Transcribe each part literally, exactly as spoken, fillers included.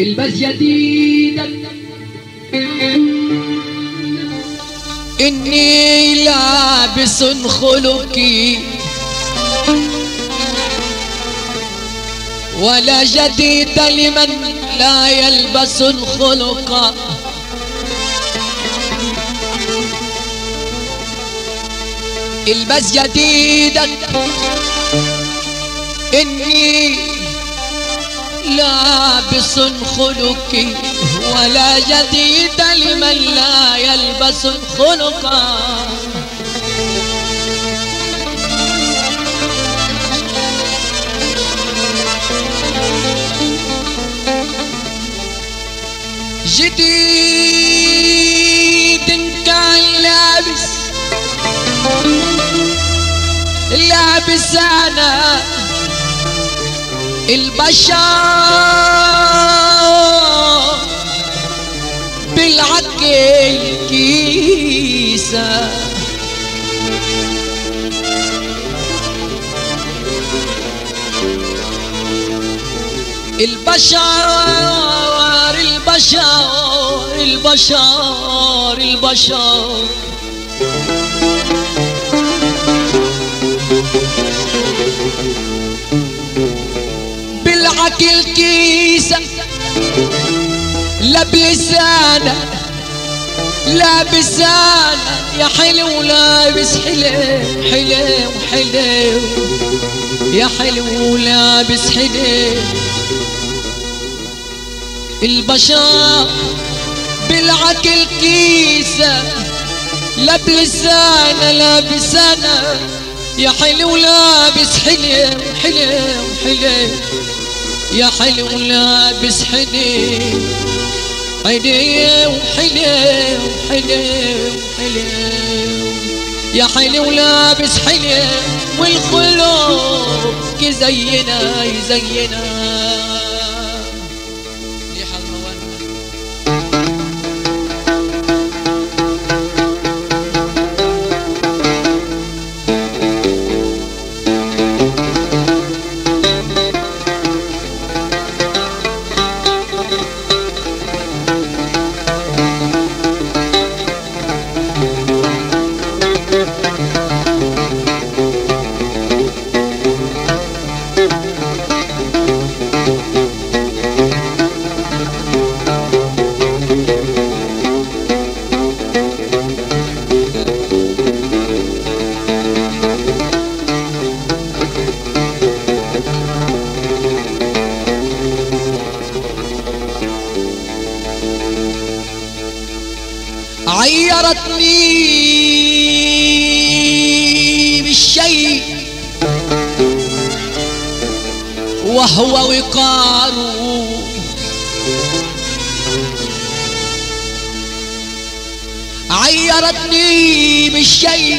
البس جديدك إني لابس خلقي ولا جديد لمن لا يلبس الخلق. البس جديدك إني لابس خلقي ولا جديد لمن لا يلبس الخلق. جديد كان لابس لابس أنا البشر بالعقل كيسة. البشر البشر البشر البشر بالعقل كيسة لا بلسانة لا بسانة يا حلو لابس حلو حلو حلو يا حلو لابس حلو. البشر بالعقل كيسة لا بلسانة لا بسانة يا حلو لابس حلو حلو حلو يا حلو لابس حلو حلو حلو حلو حلو يا حلو لابس حلو والخلق يزينا يزينا. عيرتني بالشيء وهو وقار عيرتني بالشيء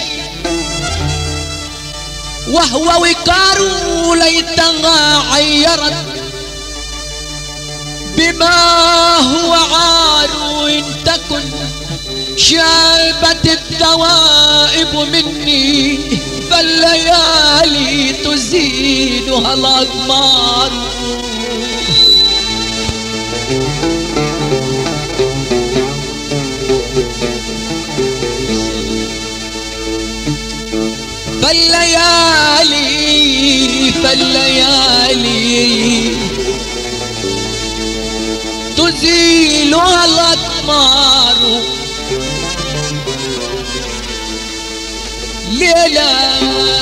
وهو وقار ليتها عيرت بما هو عار إن تكن شابت الدوائب مني فالليالي تزيدها الأقمار. فالليالي فالليالي تزيلها الأقمار. ليلة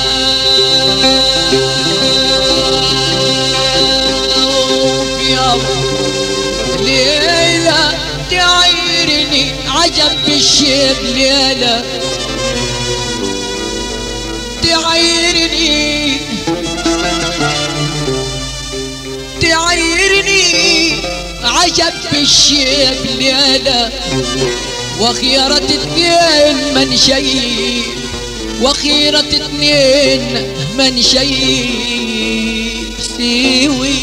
ليلة تعيرني عجب بالشيب. ليلة تعيرني تعيرني عجب بالشيب. ليلة وخيرة اثنين من شيء وخيرة اثنين من شيء سوي.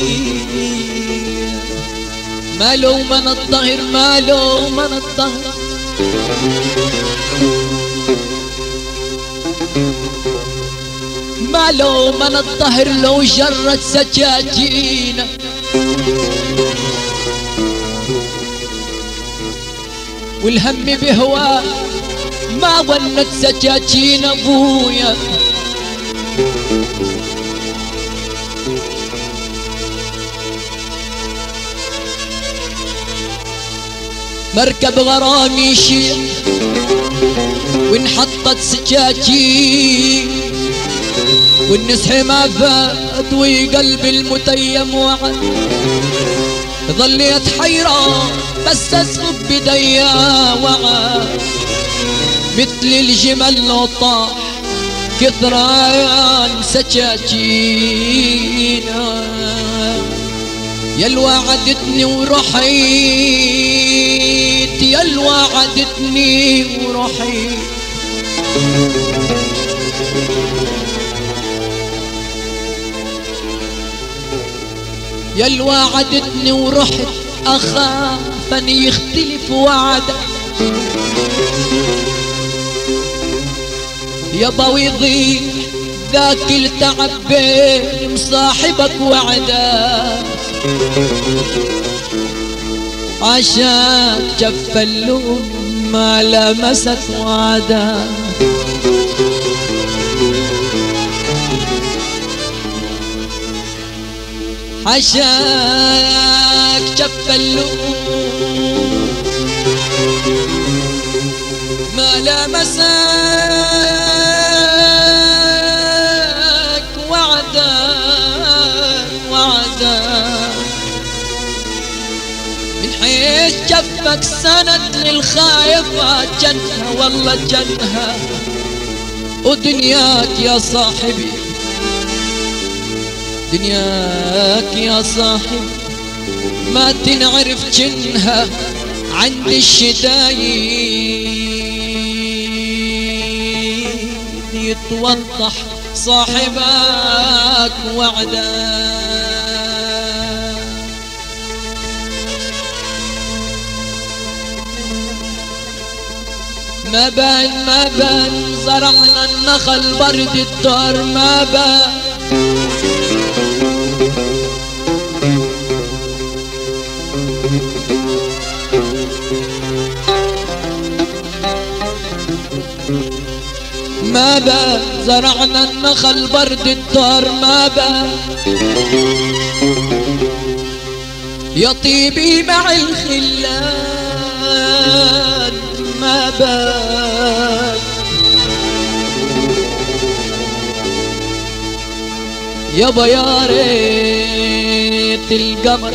مالو من الظهر مالو من الظهر مالو من الظهر لو جرت سجاجين والهم بهواه ما ظنت سكاكين ابويا. مركب غرامي يشيع وانحطت سكاكين والنسح ما فات وقلب المتيم وعد. ظليت حيران بس اسقط بديا وعد مثل الجمل لو طاح كثران سكاكين. يا وعدتني ورحيت يا وعدتني ورحيت يا وعدتني ورحت اخاف ان يختلف وعدك يابا ويضيع ذاك التعب بين مصاحبك وعدك. عشان جف اللوم ما لمست وعدك عشاك جف اللوم ما لمسك وعدك وعدك من حيث جفك سند للخايفة جنها والله جنها. ودنياك يا صاحبي دنياك يا صاحبي ما تنعرف جنها عند الشدايد يتوضح صاحبك وعدك. ما بان ما بان زرعنا النخل برد الدار ما بان ما بان زرعنا النخل برد الدار ما بان يا طيبي مع الخلان ما بان يابا يا ريت القمر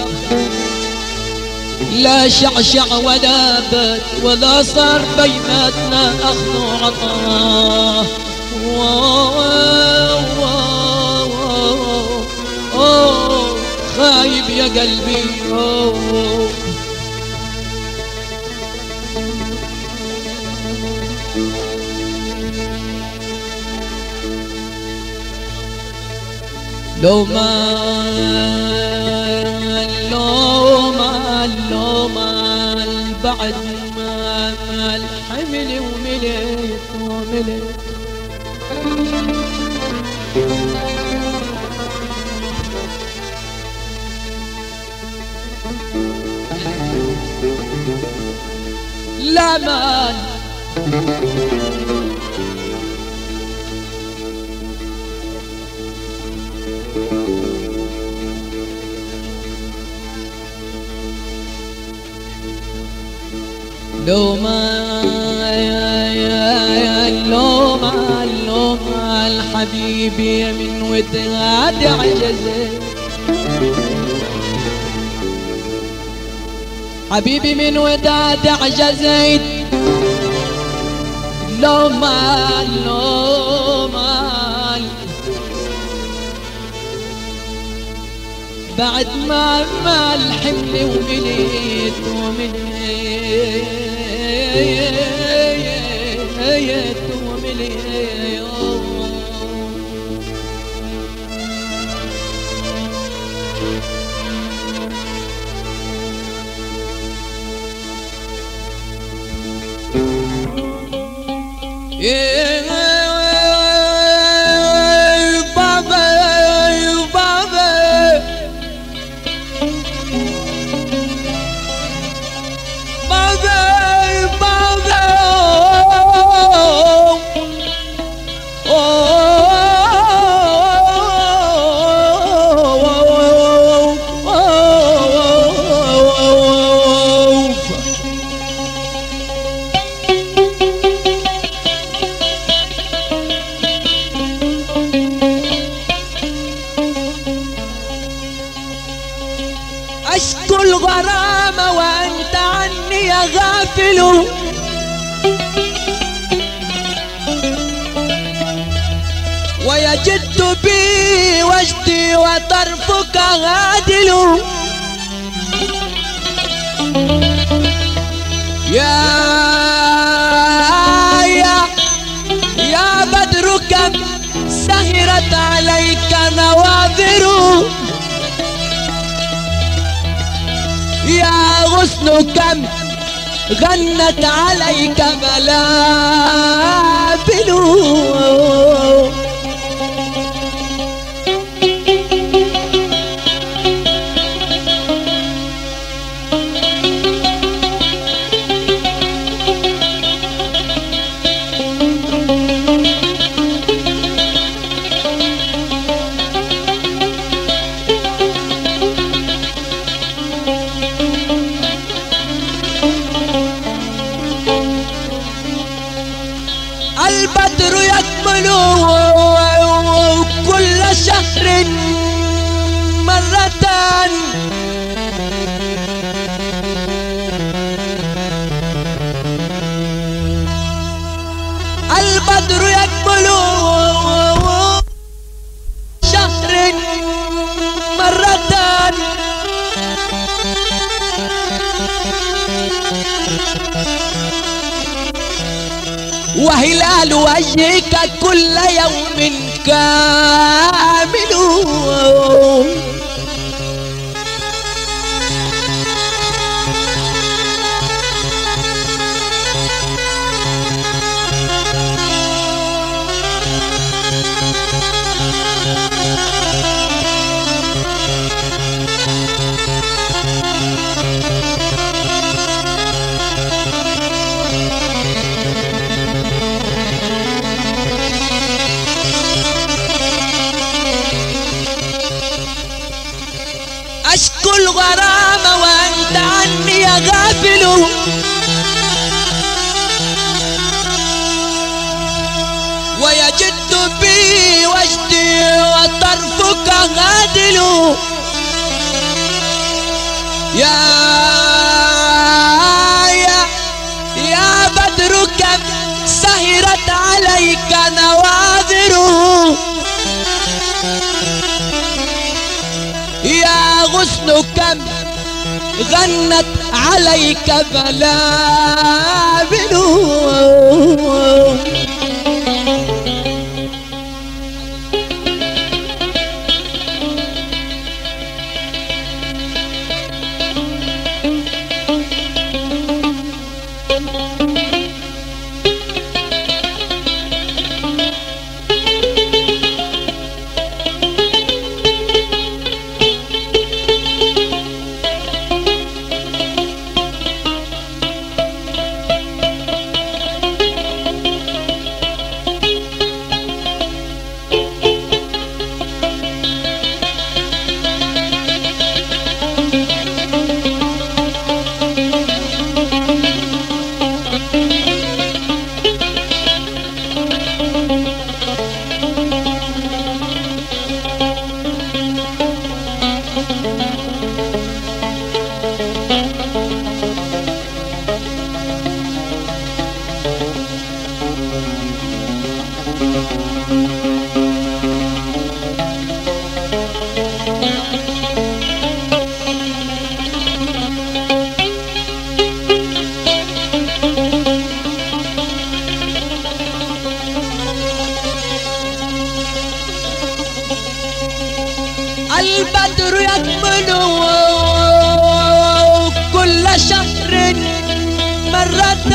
لا شعشع ولا بات ولا صار بيناتنا اخذ وعطاء. خايب يا قلبي أوه. لو ما لو ما لو ما بعد ما الحمل ومليت ومليت لا مال لو ما لو ما لو ما الحبيبي من وداد عجزت حبيبي من وداد عجزت لو ما لو ما بعد ما ما الحمل ومليت ومليت ومليت بابا بابا بابا غافل ويجد بي وجدي وطرفك غادل يا يا يا بدر كم سهرت عليك نواظر يا غصن كم غنت عليك بلابل البدر يكمل كل شهر مرة البدر يكمل شهر مرة وهلال وجهك كل يوم كامل أشكو الغرام وأنت عني غافل ويجد بي وجدي وطرفك غادل يا يا يا بدر كم سهرت عليك نواظر يا غصن كم غنت عليك بلابل البدر يكمل كل شهر مرة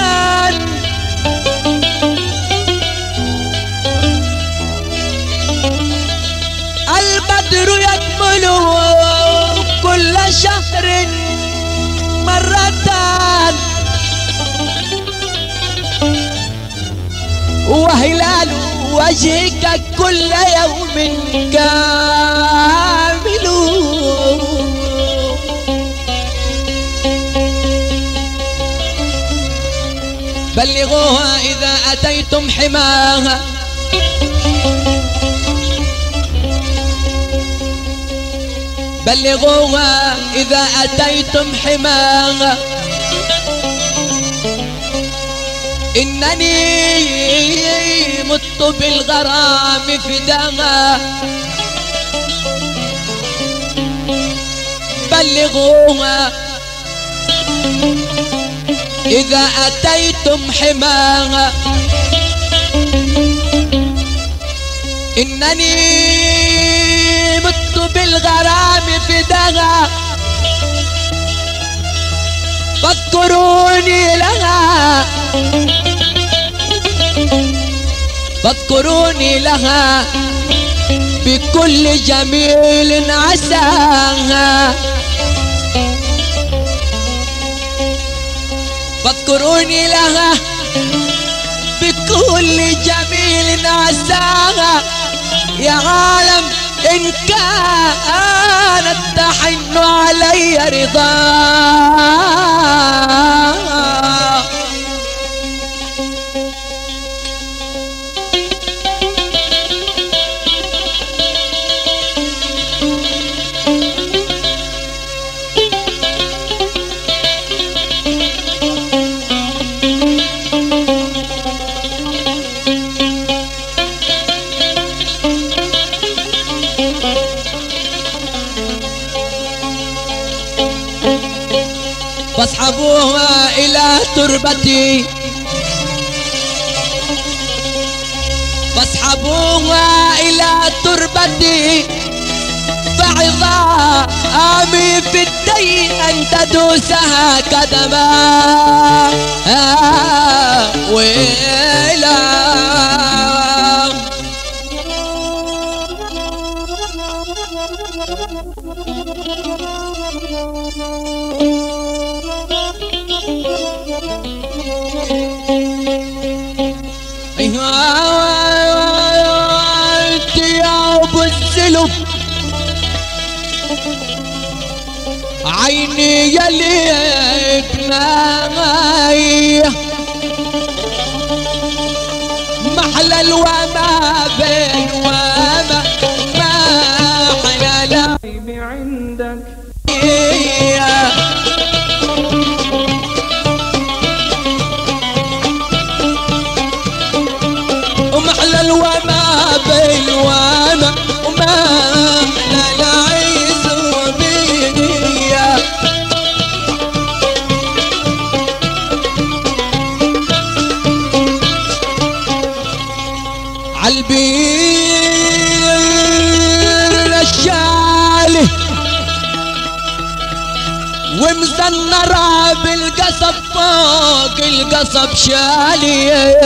البدر يكمل كل شهر مرة وهلال وجهك كل يوم كامل بلغوها إذا أتيتم حماها بلغوها إذا أتيتم حماها إنني مت بالغرام فداها بلغوها إذا أتيتم حماها إنني مت بالغرام فداها فاذكروني لها فاذكروني لها بكل جميل عساها فاذكروني لها بكل جميل عساها يا عالم إن كانت تحن علي رضاها فاسحبوها إلى تربتي فاسحبوها إلى تربتي فعظامي في الدين أن تدوسها كدما ويلا انت يا ابو السلف عيني يلي ابنائي محلى الوما بين وما ما حلال عندك ومحلى الوما بين وما وما لا عيس وبيني عالبير الشالي ومزنرة بالقصب فوق القصب شالي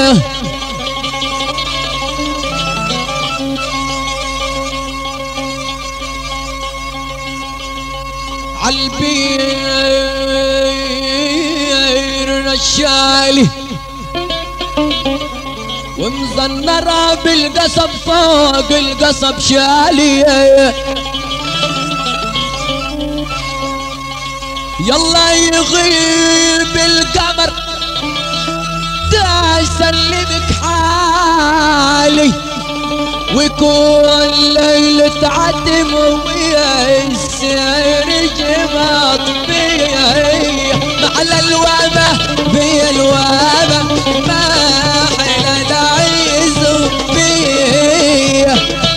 عالبير الشالي ومزنرة بالقصب فوق القصب شالي يلا يغيب القمر دا سلمك حالي ويكون ليلة عدم ويسير جماط بيه على الوابة في الوابة ما حيل العيز بيه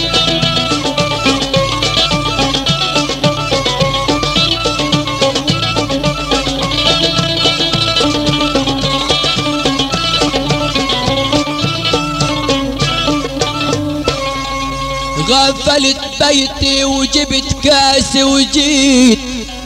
غفلت بيتي وجبت كاسي وجيت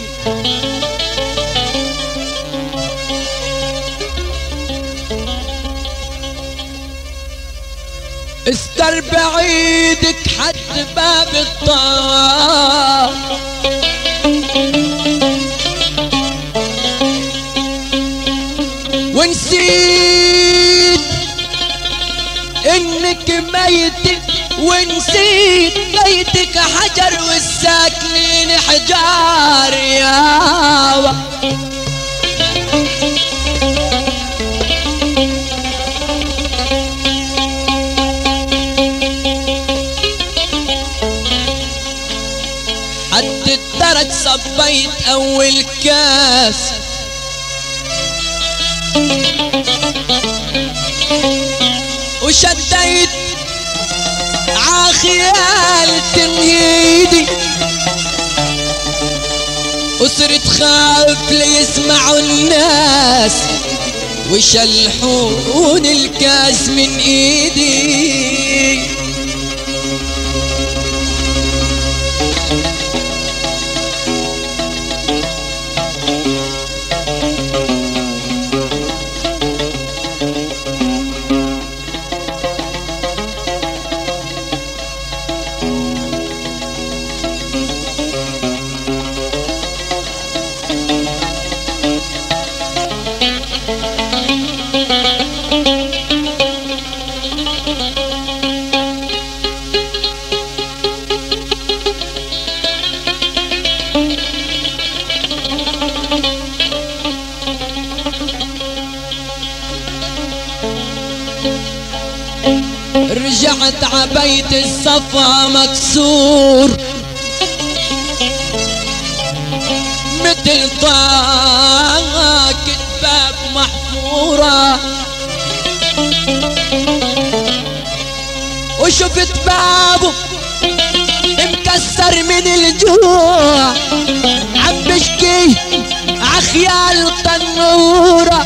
استر بعيدك حد باب الطاق ونسيت انك ميت ونسيت بيتك حجر والساكنين حجار يابا حد الدرج صبيت اول كاس وشديت عخيال تمهيدي وصرت خاف ليسمعوا الناس ويشلحون الكاس من ايدي. رجعت عبيت الصفا مكسور مثل طاقة باب محفورة وشفت بابه مكسر من الجوع عم بشكي عخيال تنورة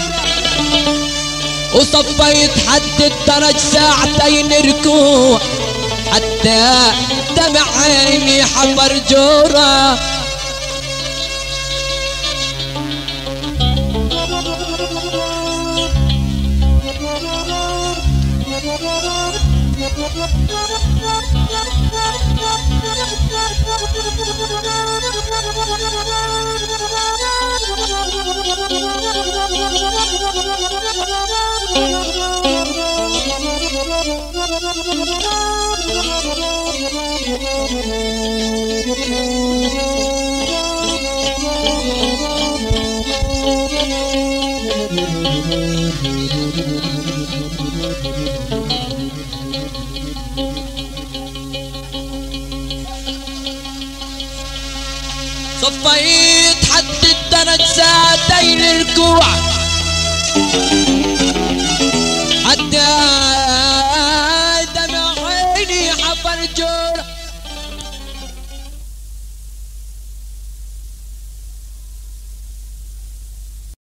وصفيت حد الدرج ساعتين ركوع حتى دمع عيني حفر جورة. صفيت حد الدرج ساعتين ركوع حتى دمع عيني حفر جورة